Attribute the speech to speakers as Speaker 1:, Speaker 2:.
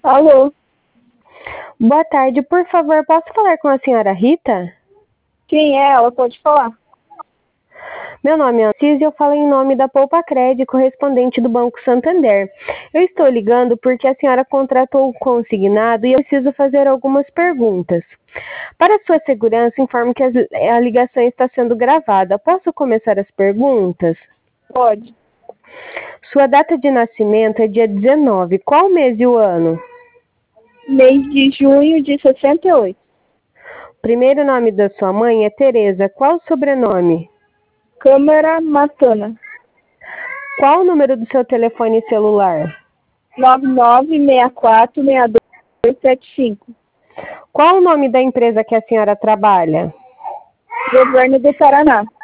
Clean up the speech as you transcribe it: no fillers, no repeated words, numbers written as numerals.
Speaker 1: Alô?
Speaker 2: Boa tarde, por favor, posso falar com a senhora Rita?
Speaker 1: Quem é ela? Pode falar.
Speaker 2: Meu nome é Assis e eu falo em nome da Poupa Crédito, correspondente do Banco Santander. Eu estou ligando porque a senhora contratou o consignado e eu preciso fazer algumas perguntas. Para sua segurança, informo que a ligação está sendo gravada. Posso começar as perguntas?
Speaker 1: Pode.
Speaker 2: Sua data de nascimento é dia 19. Qual mês e o ano?
Speaker 1: Mês de junho de 68.
Speaker 2: O primeiro nome da sua mãe é Tereza. Qual o sobrenome?
Speaker 1: Câmara Matana.
Speaker 2: Qual o número do seu telefone celular?
Speaker 1: 99646275.
Speaker 2: Qual o nome da empresa que a senhora trabalha?
Speaker 1: Governo do Paraná.